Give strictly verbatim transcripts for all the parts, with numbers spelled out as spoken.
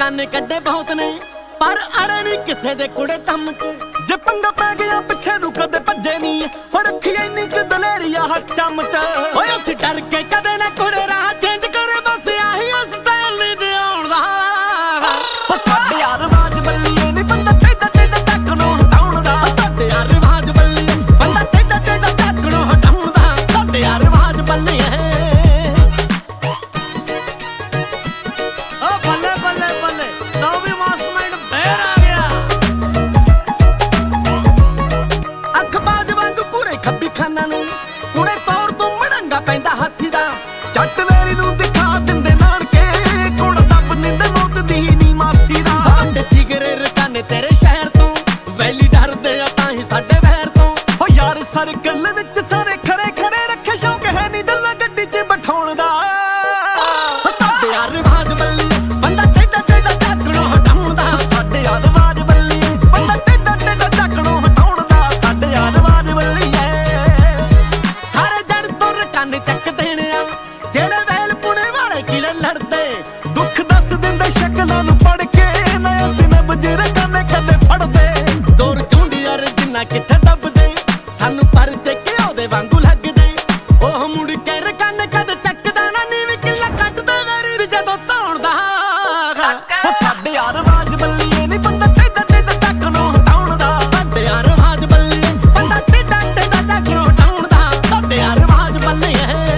रकाने कड्डे बहुत ने पर अड़े नहीं किसे दे कुड़े कम च जे पंगा पै गया पिछे नू कदे भज्जे नहीं हो रखी इन्नी क दलेरिया हथ चमच ओए उस डर के कदे ना कुड़े राह चेंज करे बस आही उस स्टाइल नहीं जिउण दा ओ साडे यार आवाज बल्लीए नहीं बंदा टेढ़ा टेढ़ा तकनो हटाउण दा साडे यार आवाज बल्लीए बंदा टेढ़ा टेढ़ा तकनो हटाउण दा साडे यार आवाज बल्लीए कुड़े तौर तो मड़ंगा पैंदा हाथी दा जट वेरी नू दिखा दिंदे नानके कुड़ दब निंदे मौत दी नी मासी दा अंडे जिगरे रकाने तेरे शहर तो वैली डरदे आ ताही साडे वैर तो ओ यार सर्कल विच सारे खरे खरे रखे शौक है नी दिल गड्डी च बिठाउण दा साडे यार आवाज बल्ली बंदा टेढ़ा टेढ़ा तकनो हटाउण दा साडे यार आवाज बल्ली बंदा टेढ़ा टेढ़ा तकनो हटाउण दा साडे यार आवाज बल्ली ਕੰਨ ਚੱਕ ਦੇਣੇ ਆ ਜਿਹੜੇ ਵੈਲ ਪੁਣੇ ਵਾਲੇ ਕਿਲੇ ਲੜਦੇ ਦੁੱਖ ਦੱਸ ਦਿੰਦੇ ਸ਼ਕਲਾਂ ਨੂੰ ਪੜ ਕੇ ਨਾ ਅਸੀਂ ਨਬਜ ਰਕਾਨੇ ਕਦੇ ਫੜਦੇ ਜ਼ੋਰ ਚੁੰਡੀ ਯਾਰ ਜਿੰਨਾ ਕਿੱਥੇ ਦੱਬਦੇ ਸਾਨੂੰ ਪਰ ਚੱਕੇ ਉਹਦੇ ਵਾਂਗੂ ਲੱਗਦੇ ਉਹ ਮੁੜ ਕੇ ਰਕਾਨੇ ਕਦੇ ਚੱਕਦਾ ਨਾ ਨੀ ਵੀ ਕਿੱਲਾ ਕੱਟਦਾ ਵੈਰੀ ਜਦੋਂ ਧੌਣਦਾ ਸਾਡੇ ਯਾਰ ਆਵਾਜ਼ ਬੱਲੀਏ ਨਹੀਂ ਬੰਦਾ ਟੇਢਾ ਟੇਢਾ ਤੱਕਣੋਂ ਹਟਾਉਣ ਦਾ ਸਾਡੇ ਯਾਰ ਆਵਾਜ਼ ਬੱਲੀਏ ਬੰਦਾ ਟੇਢਾ ਟੇਢਾ ਤੱਕਣੋਂ ਹਟਾਉਣ ਦਾ ਸਾਡੇ ਯਾਰ ਆਵਾਜ਼ ਬੱਲੀਏ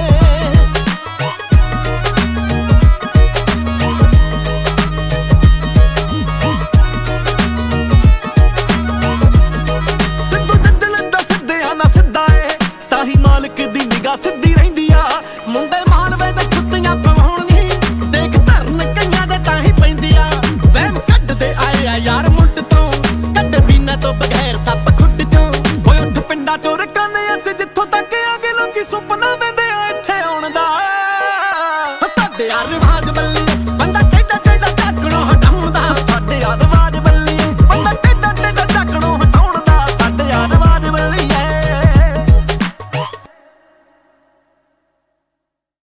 ਮਾਲਕ ਦੀ ਨਿਗਾਹ ਸਿੱਧੀ ਰਹਿੰਦੀ ਆ ਮੁੰਡੇ ਮਾਲਵੇ ਦੇ ਕੁੱਤੀਆਂ ਪਵਾਉਣੀ ਦੇਖ ਧਰਨ ਕਈਆਂ ਦੇ ਤਾਂ ਹੀ ਪੈਂਦੀ ਆ ਵਹਿਮ ਕੱਢਦੇ ਆਏ ਆ ਯਾਰ ਮੁੱਢ ਤੋਂ ਕੱਢ ਬਿਨਾਂ ਤੋਂ ਬਗੈਰ ਸੱਪ ਖੁੱਡ ਚੋਂ ਓਏ ਉੱਠ ਪਿੰਡਾਂ ਚੋਂ ਰਕਾਨੇ ਅਸੀਂ ਜਿੱਥੋਂ ਤੱਕ ਆ ਗਏ ਲੋਕੀ ਸੁਪਨੇ